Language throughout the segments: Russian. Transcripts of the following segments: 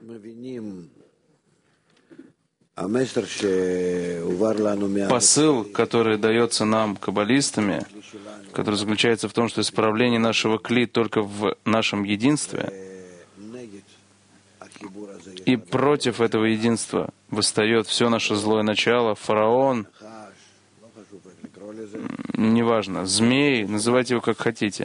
Посыл, который дается нам каббалистами, который заключается в том, что исправление нашего кли только в нашем единстве, и против этого единства восстает все наше злое начало, фараон, неважно, змей, называйте его как хотите.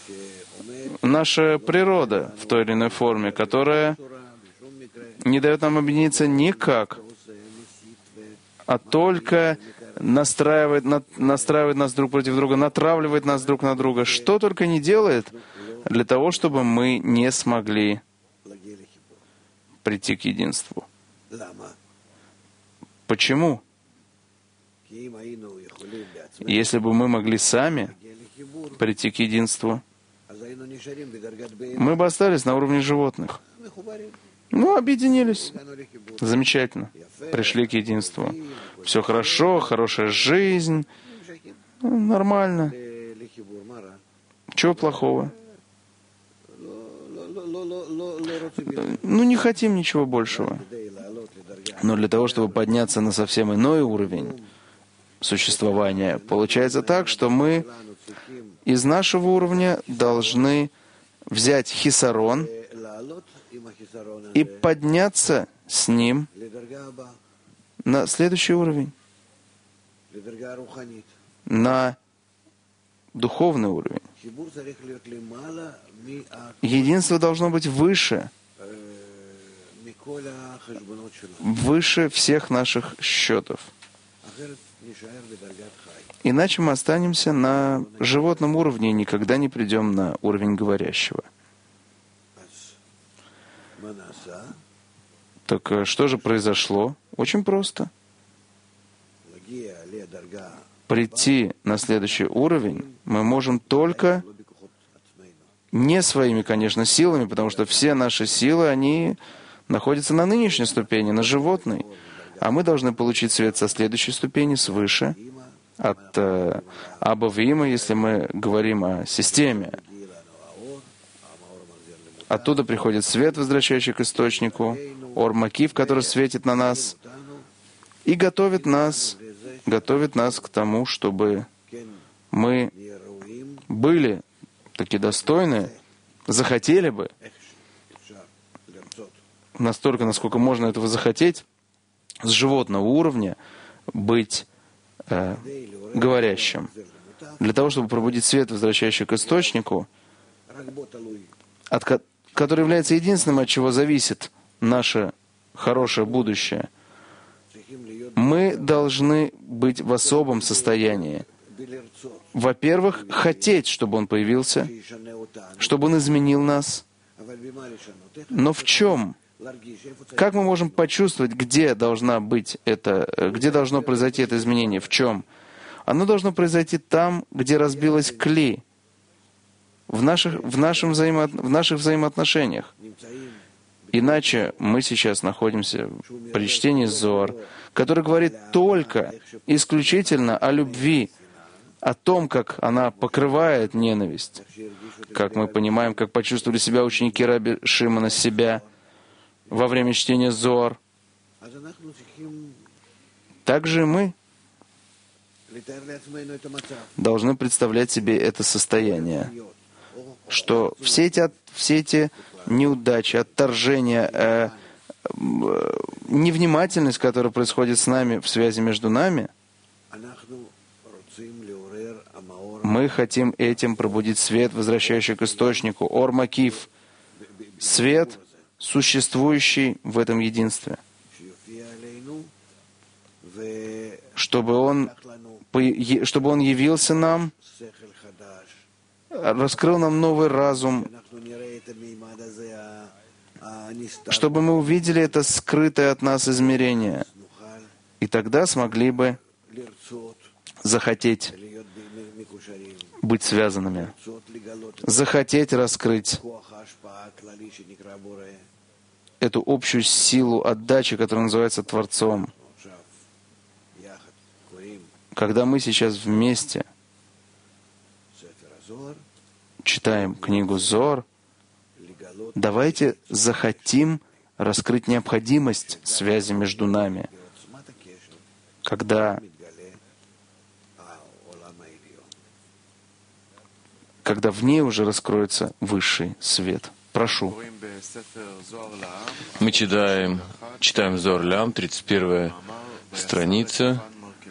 Наша природа в той или иной форме, которая не дает нам объединиться никак, а только настраивает нас друг против друга, натравливает нас друг на друга. Что только не делает для того, чтобы мы не смогли прийти к единству. Почему? Если бы мы могли сами прийти к единству, мы бы остались на уровне животных. Объединились. Замечательно. Пришли к единству. Все хорошо, хорошая жизнь. Нормально. Чего плохого? Не хотим ничего большего. Но для того, чтобы подняться на совсем иной уровень существования, получается так, что мы из нашего уровня должны взять хисарон и подняться с ним на следующий уровень, на духовный уровень. Единство должно быть выше всех наших счетов. Иначе мы останемся на животном уровне и никогда не придем на уровень говорящего. Так что же произошло? Очень просто. Прийти на следующий уровень мы можем только не своими, конечно, силами, потому что все наши силы, они находятся на нынешней ступени, на животной. А мы должны получить свет со следующей ступени, свыше, от Аба Вима, если мы говорим о системе. Оттуда приходит свет, возвращающий к источнику, Ор Макиф, который светит на нас, и готовит нас к тому, чтобы мы были таки достойны, захотели бы, настолько, насколько можно этого захотеть, с животного уровня быть говорящим. Для того, чтобы пробудить свет, возвращающий к источнику, который является единственным, от чего зависит наше хорошее будущее, мы должны быть в особом состоянии. Во-первых, хотеть, чтобы Он появился, чтобы Он изменил нас. Но в чем? Как мы можем почувствовать, где должно произойти это изменение? В чем? Оно должно произойти там, где разбилась кли, в наших взаимоотношениях. Иначе мы сейчас находимся при чтении Зоар, который говорит только, исключительно о любви, о том, как она покрывает ненависть. Как мы понимаем, как почувствовали себя ученики Раби Шимона себя во время чтения Зоар. Также мы должны представлять себе это состояние, что все эти неудачи, отторжения, невнимательность, которая происходит с нами в связи между нами, мы хотим этим пробудить свет, возвращающий к источнику, Ор Макиф, свет, существующий в этом единстве, чтобы он явился нам, раскрыл нам новый разум, чтобы мы увидели это скрытое от нас измерение, и тогда смогли бы захотеть быть связанными, захотеть раскрыть эту общую силу отдачи, которая называется Творцом. Когда мы сейчас вместе читаем книгу Зоар, давайте захотим раскрыть необходимость связи между нами, когда в ней уже раскроется высший свет. Прошу. Мы читаем Зоар Ле'ам, 31 страница,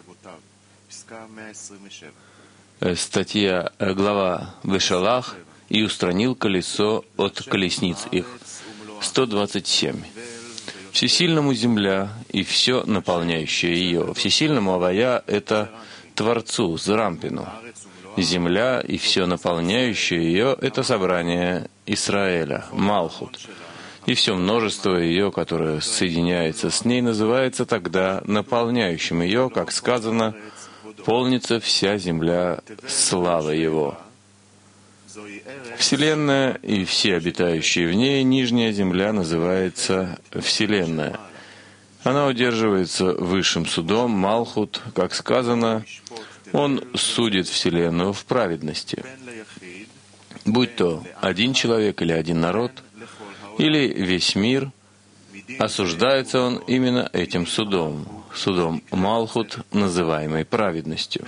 статья, глава «Вешалах и устранил колесо от колесниц их». 127. Всесильному земля и все наполняющее ее. Всесильному Авая — это Творцу, Зрампину. Земля и все наполняющее ее — это собрание Исраэля, Малхут. И все множество ее, которое соединяется с ней, называется тогда наполняющим ее, как сказано, полнится вся земля славой его. Вселенная и все обитающие в ней, нижняя земля называется Вселенная. Она удерживается высшим судом, Малхут, как сказано, он судит Вселенную в праведности. Будь то один человек или один народ, или весь мир, осуждается он именно этим судом, судом Малхут, называемой праведностью.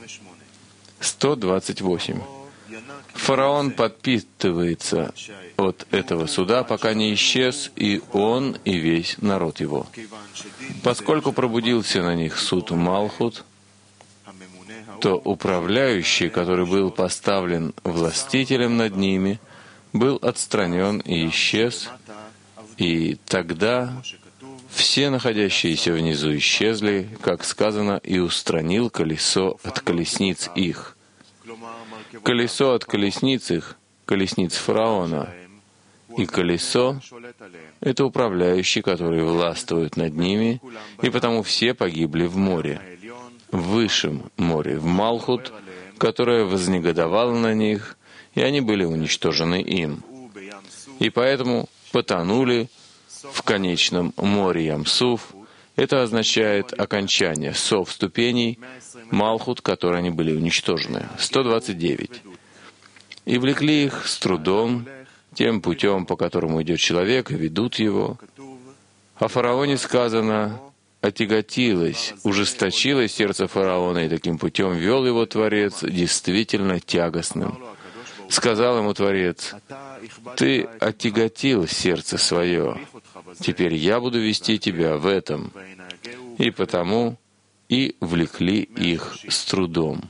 128. Фараон подпитывается от этого суда, пока не исчез и он, и весь народ его. Поскольку пробудился на них суд Малхут, то управляющий, который был поставлен властителем над ними, был отстранен и исчез, и тогда все находящиеся внизу исчезли, как сказано, и устранил колесо от колесниц их. Колесо от колесниц их, колесниц фараона, и колесо — это управляющий, который властвует над ними, и потому все погибли в море, в высшем море, в Малхут, которое вознегодовало на них, и они были уничтожены им. И поэтому потонули в конечном море Ямсуф. Это означает окончание сов ступеней, Малхут, которые они были уничтожены. 129. «И влекли их с трудом, тем путем, по которому идет человек, и ведут его. О фараоне сказано, отяготилось, ужесточилось сердце фараона, и таким путем вел его Творец действительно тягостным. Сказал ему Творец, ты отяготил сердце свое, теперь я буду вести тебя в этом. И потому и влекли их с трудом».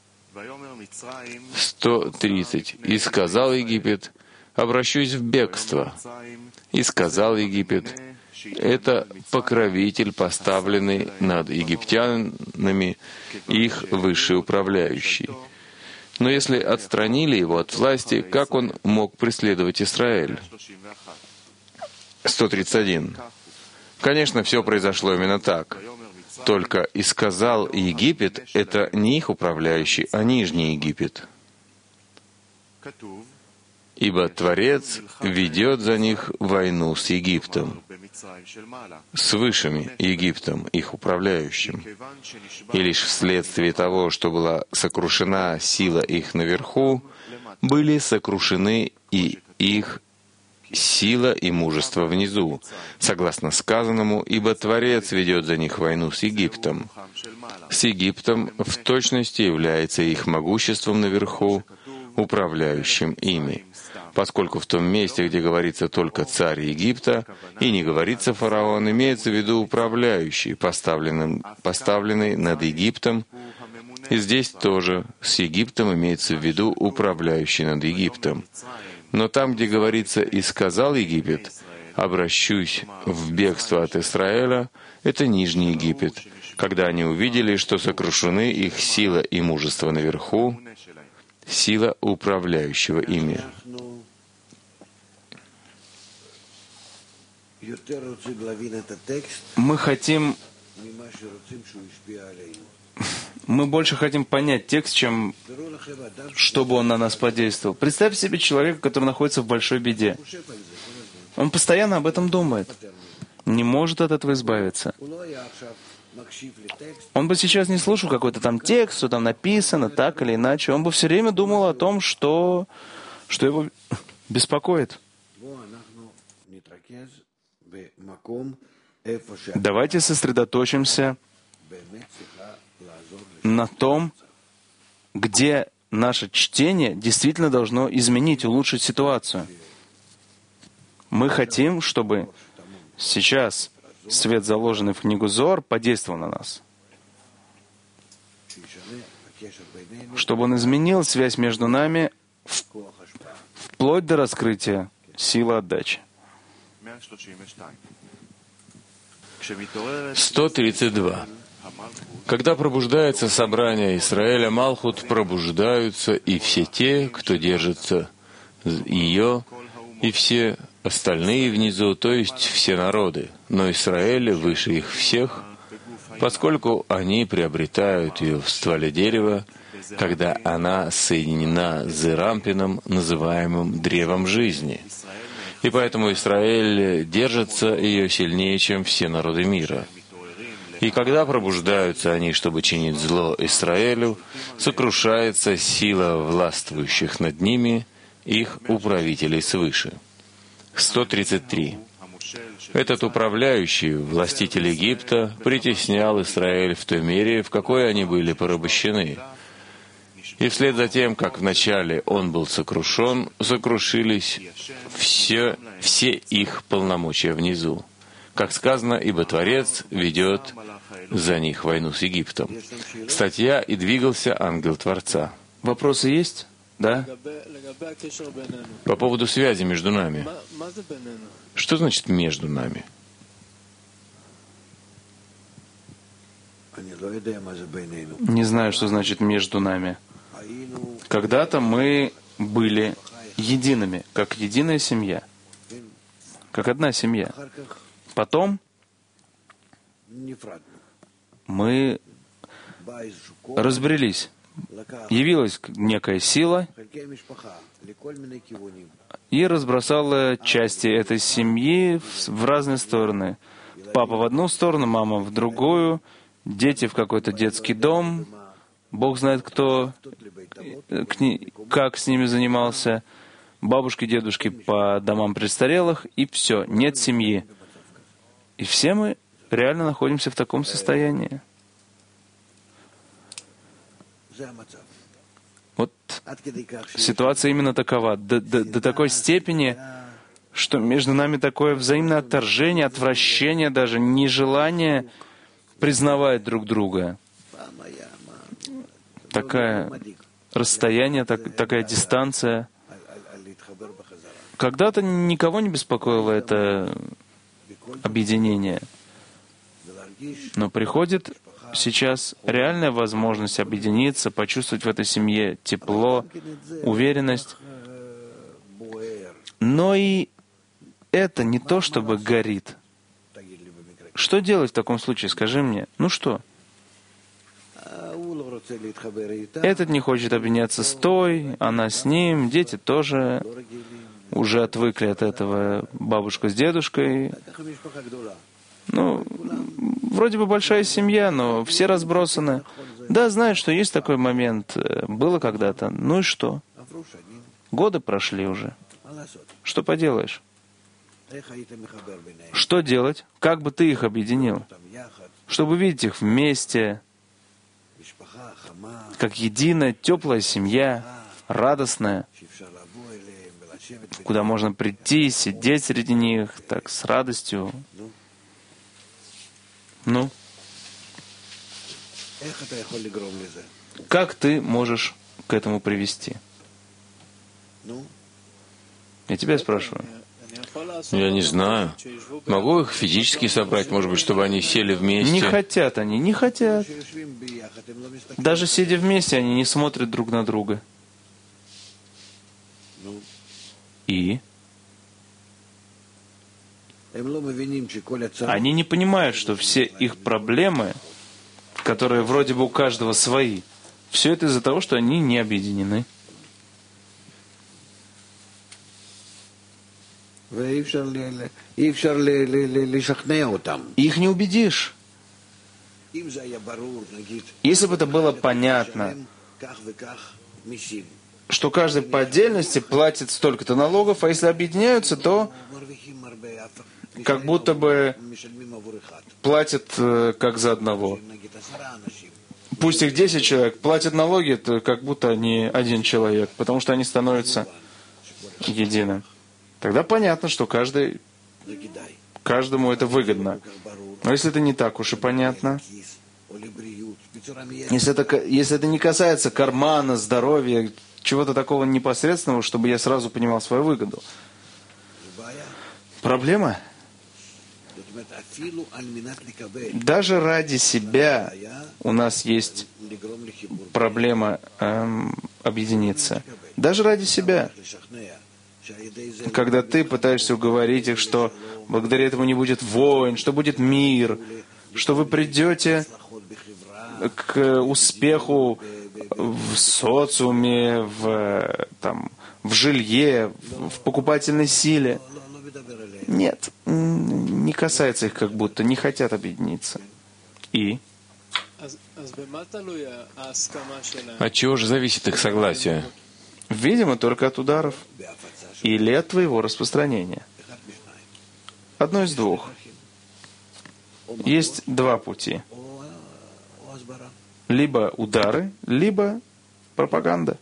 130. «И сказал Египет, обращусь в бегство. И сказал Египет, это покровитель, поставленный над египтянами, их высший управляющий. Но если отстранили его от власти, как он мог преследовать Израиль?» 131. Конечно, все произошло именно так. Только «и сказал Египет» — это не их управляющий, а Нижний Египет. Ибо Творец ведет за них войну с Египтом, с высшим Египтом, их управляющим. И лишь вследствие того, что была сокрушена сила их наверху, были сокрушены и их сила и мужество внизу, согласно сказанному, ибо Творец ведет за них войну с Египтом. С Египтом в точности является их могуществом наверху, управляющим ими. Поскольку в том месте, где говорится только царь Египта, и не говорится фараон, имеется в виду управляющий, поставленный над Египтом, и здесь тоже с Египтом имеется в виду управляющий над Египтом. Но там, где говорится «и сказал Египет», «обращусь в бегство от Израиля», это Нижний Египет, когда они увидели, что сокрушены их сила и мужество наверху, сила управляющего ими. Мы больше хотим понять текст, чем чтобы он на нас подействовал. Представь себе человека, который находится в большой беде. Он постоянно об этом думает, не может от этого избавиться. Он бы сейчас не слушал какой-то там текст, что там написано, так или иначе. Он бы все время думал о том, что его беспокоит. Давайте сосредоточимся на том, где наше чтение действительно должно изменить, улучшить ситуацию. Мы хотим, чтобы сейчас свет, заложенный в книгу Зоар, подействовал на нас. Чтобы он изменил связь между нами вплоть до раскрытия силы отдачи. 132. Когда пробуждается собрание Исраэля Малхут, пробуждаются и все те, кто держится ее, и все остальные внизу, то есть все народы. Но Израиль выше их всех, поскольку они приобретают ее в стволе дерева, когда она соединена с Зерампином, называемым древом жизни. И поэтому Израиль держится ее сильнее, чем все народы мира. И когда пробуждаются они, чтобы чинить зло Израилю, сокрушается сила властвующих над ними, их управителей свыше. 133. Этот управляющий, властитель Египта, притеснял Израиль в той мере, в какой они были порабощены. И вслед за тем, как вначале он был сокрушен, сокрушились все их полномочия внизу. Как сказано, ибо Творец ведет за них войну с Египтом. Статья «И двигался ангел Творца». Вопросы есть? Да? По поводу связи между нами. Что значит «между нами»? Не знаю, что значит «между нами». Когда-то мы были едиными, как единая семья, как одна семья. Потом мы разбрелись. Явилась некая сила и разбросала части этой семьи в разные стороны. Папа в одну сторону, мама в другую, дети в какой-то детский дом. Бог знает, кто, как с ними занимался. Бабушки, дедушки по домам престарелых, и все, нет семьи. И все мы реально находимся в таком состоянии. Вот ситуация именно такова. До такой степени, что между нами такое взаимное отторжение, отвращение, даже нежелание признавать друг друга. Такое расстояние, такая дистанция. Когда-то никого не беспокоило это объединение. Но приходит сейчас реальная возможность объединиться, почувствовать в этой семье тепло, уверенность. Но и это не то, чтобы горит. Что делать в таком случае? Скажи мне. Ну что? Этот не хочет объединяться с той, она с ним, дети тоже уже отвыкли от этого, бабушка с дедушкой. Ну, вроде бы большая семья, но все разбросаны. Да, знают, что есть такой момент. Было когда-то. Ну и что? Годы прошли уже. Что поделаешь? Что делать? Как бы ты их объединил? Чтобы видеть их вместе, как единая, теплая семья, радостная, куда можно прийти, сидеть среди них, так, с радостью. Ну? Как ты можешь к этому привести? Я тебя спрашиваю. Я не знаю. Могу их физически собрать, может быть, чтобы они сели вместе? Не хотят они, не хотят. Даже сидя вместе, они не смотрят друг на друга. И? Они не понимают, что все их проблемы, которые вроде бы у каждого свои, все это из-за того, что они не объединены. Их не убедишь. Если бы это было понятно, что каждый по отдельности платит столько-то налогов, а если объединяются, то как будто бы платят как за одного. Пусть их 10 человек, платят налоги, то как будто они один человек, потому что они становятся единым. Тогда понятно, что каждому это выгодно. Но если это не так уж и понятно, если это не касается кармана, здоровья, чего-то такого непосредственного, чтобы я сразу понимал свою выгоду. Проблема. Даже ради себя у нас есть проблема объединиться. Даже ради себя. Когда ты пытаешься уговорить их, что благодаря этому не будет войн, что будет мир, что вы придете к успеху в социуме, в жилье, в покупательной силе. Нет, не касается их как будто, не хотят объединиться. И? От чего же зависит их согласие? Видимо, только от ударов или от твоего распространения. Одно из двух. Есть два пути. Либо удары, либо пропаганда.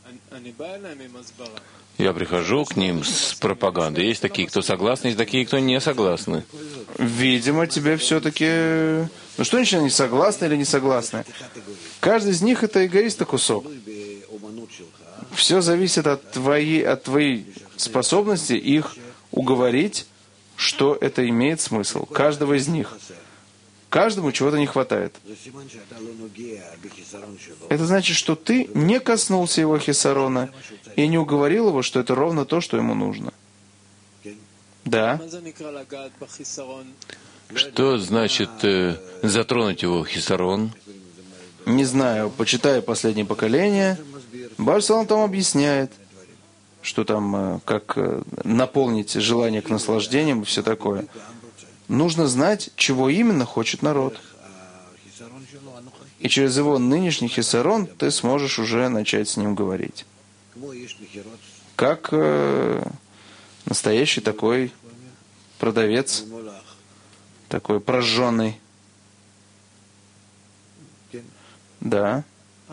Я прихожу к ним с пропагандой. Есть такие, кто согласны, есть такие, кто не согласны. Видимо, тебе все-таки... Ну что значит они согласны или не согласны? Каждый из них — это эгоиста кусок. Все зависит от твоей способности их уговорить, что это имеет смысл. Каждого из них. Каждому чего-то не хватает. Это значит, что ты не коснулся его хисарона и не уговорил его, что это ровно то, что ему нужно. Да. Что значит затронуть его хисарон? Не знаю, почитаю «Последнее поколение». Бааль Салам там объясняет, что там, как наполнить желание к наслаждениям и все такое. Нужно знать, чего именно хочет народ. И через его нынешний хисарон ты сможешь уже начать с ним говорить. Как настоящий такой продавец, такой прожженный. Да.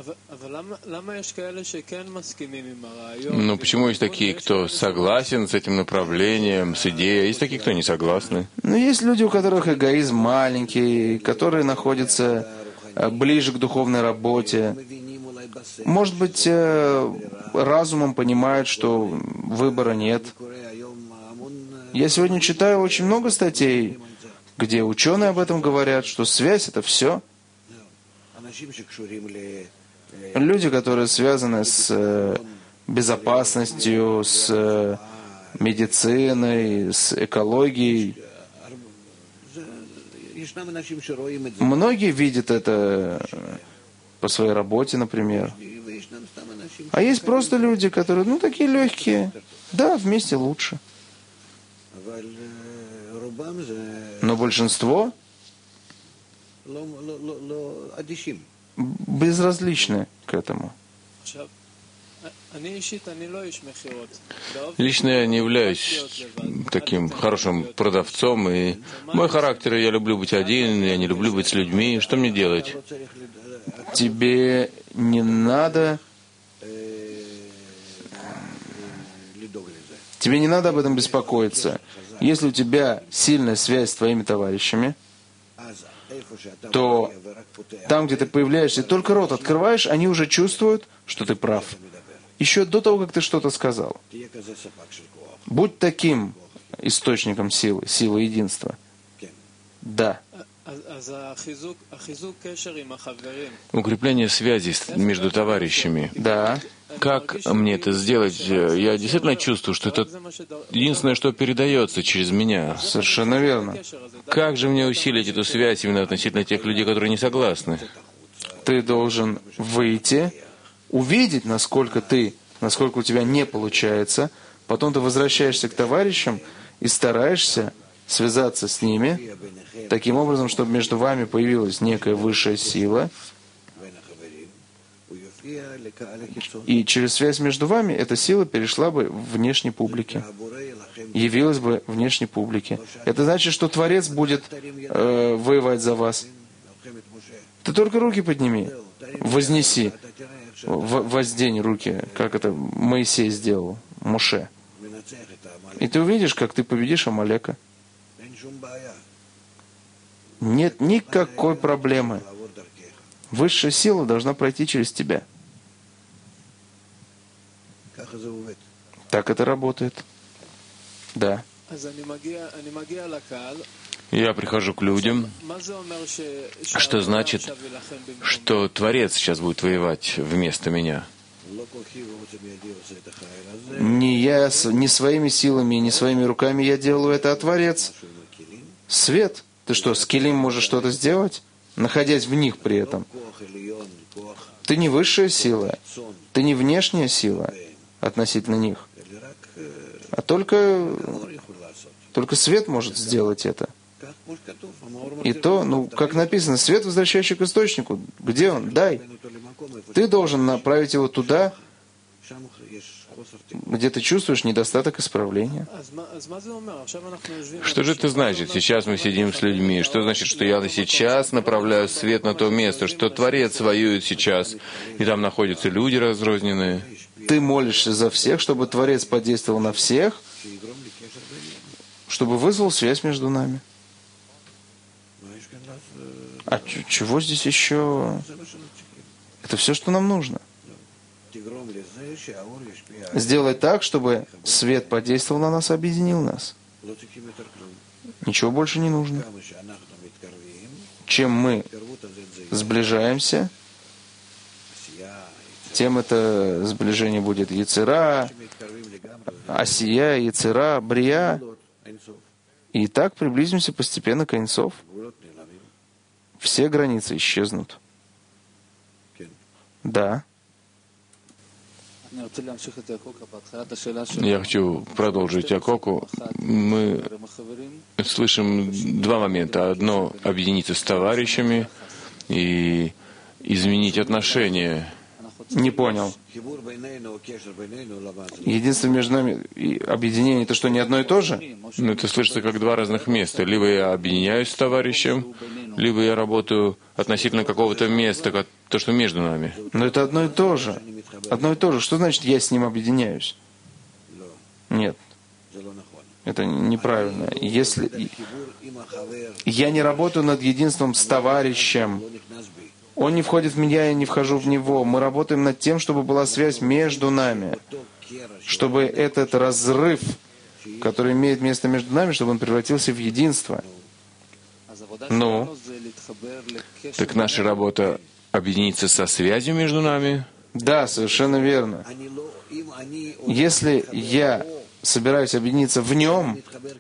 Но почему есть такие, кто согласен с этим направлением, с идеей, а есть такие, кто не согласны? Но есть люди, у которых эгоизм маленький, которые находятся ближе к духовной работе. Может быть, разумом понимают, что выбора нет. Я сегодня читаю очень много статей, где ученые об этом говорят, что связь — это все. Люди, которые связаны с безопасностью, с медициной, с экологией. Многие видят это по своей работе, например. А есть просто люди, которые, такие легкие. Да, вместе лучше. Но большинство безразличны к этому. Лично я не являюсь таким хорошим продавцом, и мой характер, я люблю быть один, я не люблю быть с людьми. Что мне делать? Тебе не надо об этом беспокоиться. Если у тебя сильная связь с твоими товарищами, то там, где ты появляешься, только рот открываешь, они уже чувствуют, что ты прав. Еще до того, как ты что-то сказал. Будь таким источником силы единства. Да. Укрепление связи между товарищами. Да. Как мне это сделать? Я действительно чувствую, что это единственное, что передается через меня. Совершенно верно. Как же мне усилить эту связь именно относительно тех людей, которые не согласны? Ты должен выйти, увидеть, насколько у тебя не получается, потом ты возвращаешься к товарищам и стараешься связаться с ними таким образом, чтобы между вами появилась некая высшая сила, И через связь между вами эта сила перешла бы в внешней публике, явилась бы внешней публике. Это значит, что Творец будет воевать за вас. Ты только руки подними, вознеси, воздень руки, как это Моисей сделал, Моше. И ты увидишь, как ты победишь Амалека. Нет никакой проблемы. Высшая сила должна пройти через тебя. Так это работает. Да. Я прихожу к людям. Что значит, что Творец сейчас будет воевать вместо меня? Не я, не своими силами, не своими руками я делаю это, а Творец. Свет. Ты что, с Келим можешь что-то сделать, находясь в них при этом? Ты не высшая сила, ты не внешняя сила относительно них, а только свет может сделать это. И то, как написано, свет, возвращающий к источнику. Где он? Дай. Ты должен направить его туда, где ты чувствуешь недостаток исправления. Что же это значит? Сейчас мы сидим с людьми. Что значит, что я сейчас направляю свет на то место, что Творец воюет сейчас, и там находятся люди разрозненные? Ты молишься за всех, чтобы Творец подействовал на всех, чтобы вызвал связь между нами. А чего здесь еще? Это все, что нам нужно. Сделай так, чтобы свет подействовал на нас и объединил нас. Ничего больше не нужно. Чем мы сближаемся, тем это сближение будет Йецера, Асия, Йецера, Брия. И так приблизимся постепенно к Эйн-Соф. Все границы исчезнут. Да. Я хочу продолжить Акоку. Мы слышим два момента. Одно — объединиться с товарищами и изменить отношения. Не понял. Единство между нами и объединение — это что, не одно и то же? Ну, это слышится как два разных места. Либо я объединяюсь с товарищем, либо я работаю относительно какого-то места, то, что между нами. Но это одно и то же. Одно и то же. Что значит, я с ним объединяюсь? Нет. Это неправильно. Если я не работаю над единством с товарищем, он не входит в меня, я не вхожу в него. Мы работаем над тем, чтобы была связь между нами, чтобы этот разрыв, который имеет место между нами, чтобы он превратился в единство. Ну, так наша работа объединиться со связью между нами? Да, совершенно верно. Если я собираюсь объединиться в нем,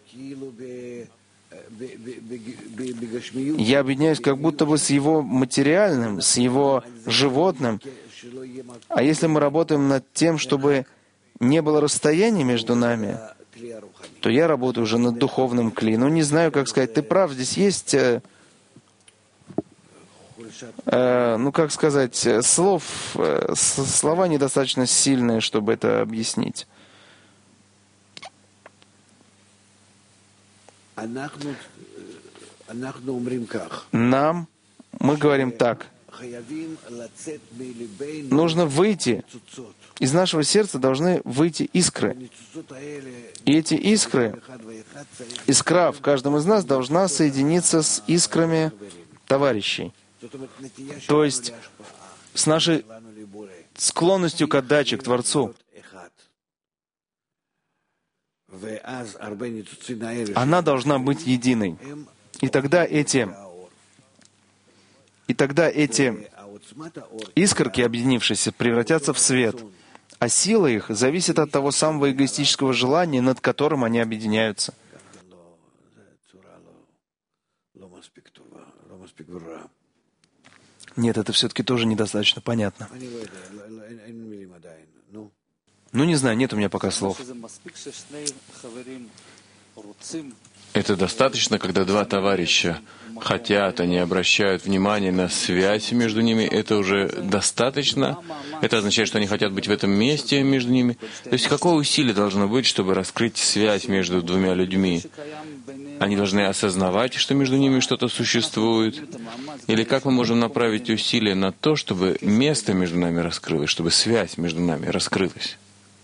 я объединяюсь как будто бы с его материальным, с его животным. А если мы работаем над тем, чтобы не было расстояния между нами, то я работаю уже над духовным кли. Ну, не знаю, как сказать. Ты прав, здесь есть, как сказать, слова недостаточно сильные, чтобы это объяснить. Мы говорим так. Нужно выйти. Из нашего сердца должны выйти искры. И эти искры, искра в каждом из нас должна соединиться с искрами товарищей. То есть с нашей склонностью к отдаче, к Творцу. Она должна быть единой. И тогда эти искорки, объединившиеся, превратятся в свет. А сила их зависит от того самого эгоистического желания, над которым они объединяются. Нет, это все-таки тоже недостаточно понятно. Ну, не знаю, нет у меня пока слов. Это достаточно, когда два товарища хотят, они обращают внимание на связь между ними. Это уже достаточно. Это означает, что они хотят быть в этом месте между ними. То есть какое усилие должно быть, чтобы раскрыть связь между двумя людьми? Они должны осознавать, что между ними что-то существует. Или как мы можем направить усилия на то, чтобы место между нами раскрылось, чтобы связь между нами раскрылась?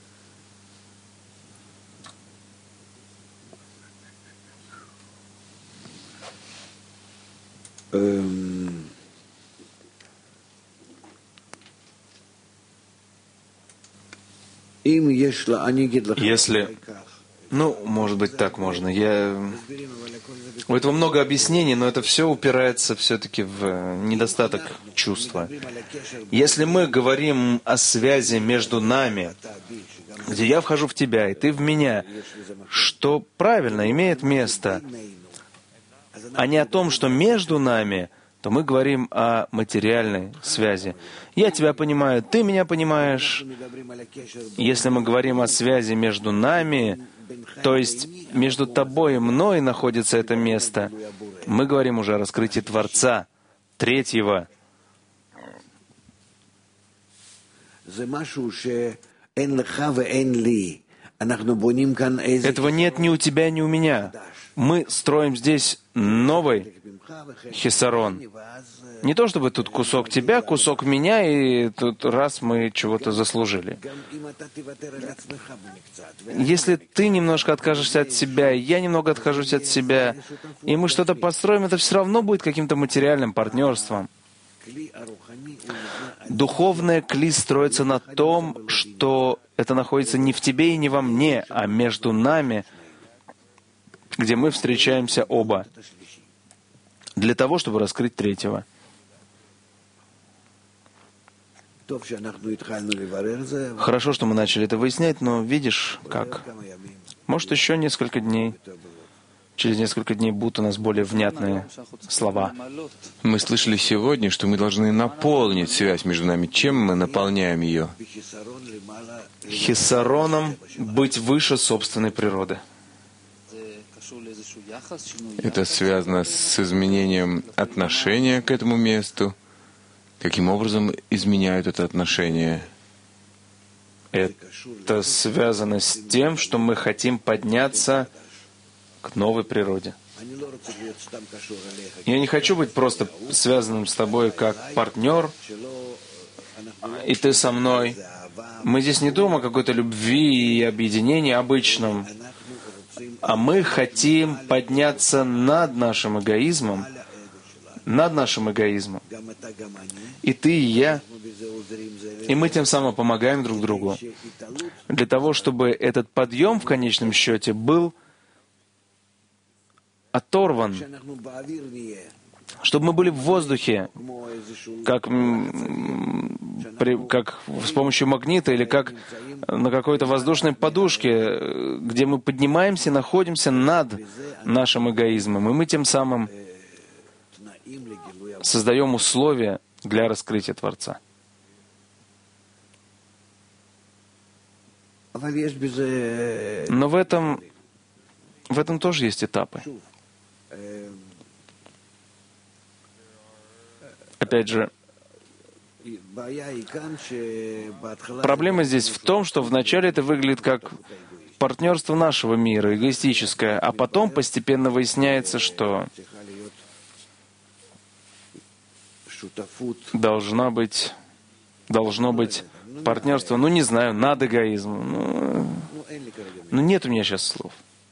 Если, может быть, так можно. У этого много объяснений, но это все упирается все-таки в недостаток чувства. Если мы говорим о связи между нами, где я вхожу в тебя, и ты в меня, что правильно имеет место, а не о том, что между нами, то мы говорим о материальной связи. Я тебя понимаю, ты меня понимаешь. Если мы говорим о связи между нами, то есть между тобой и мной находится это место, мы говорим уже о раскрытии Творца, Третьего. Этого нет ни у тебя, ни у меня. Мы строим здесь новый хисарон. Не то чтобы тут кусок тебя, кусок меня, и тут раз мы чего-то заслужили. Если ты немножко откажешься от себя, и я немного откажусь от себя, и мы что-то построим, это все равно будет каким-то материальным партнерством. Духовное кли строится на том, что это находится не в тебе и не во мне, а между нами, где мы встречаемся оба, для того, чтобы раскрыть Третьего. Хорошо, что мы начали это выяснять, но видишь, как? Может, еще несколько дней. Через несколько дней будут у нас более внятные слова. Мы слышали сегодня, что мы должны наполнить связь между нами. Чем мы наполняем ее? Хисароном быть выше собственной природы. Это связано с изменением отношения к этому месту. Каким образом изменяют это отношение? Это связано с тем, что мы хотим подняться к новой природе. Я не хочу быть просто связанным с тобой как партнер, и ты со мной. Мы здесь не думаем о какой-то любви и объединении обычном, а мы хотим подняться над нашим эгоизмом, И ты, и я. И мы тем самым помогаем друг другу. Для того, чтобы этот подъем в конечном счете был оторван, чтобы мы были в воздухе, как с помощью магнита или как на какой-то воздушной подушке, где мы поднимаемся и находимся над нашим эгоизмом. И мы тем самым создаем условия для раскрытия Творца. Но в этом тоже есть этапы. Опять же, проблема здесь в том, что вначале это выглядит как партнерство нашего мира, эгоистическое, а потом постепенно выясняется, что должно быть партнерство, не знаю, над эгоизмом. Нет у меня сейчас слов.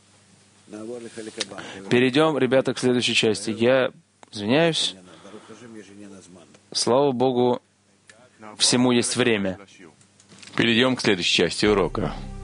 Перейдем, ребята, к следующей части. Я извиняюсь. Слава Богу, всему есть время. Перейдем к следующей части урока.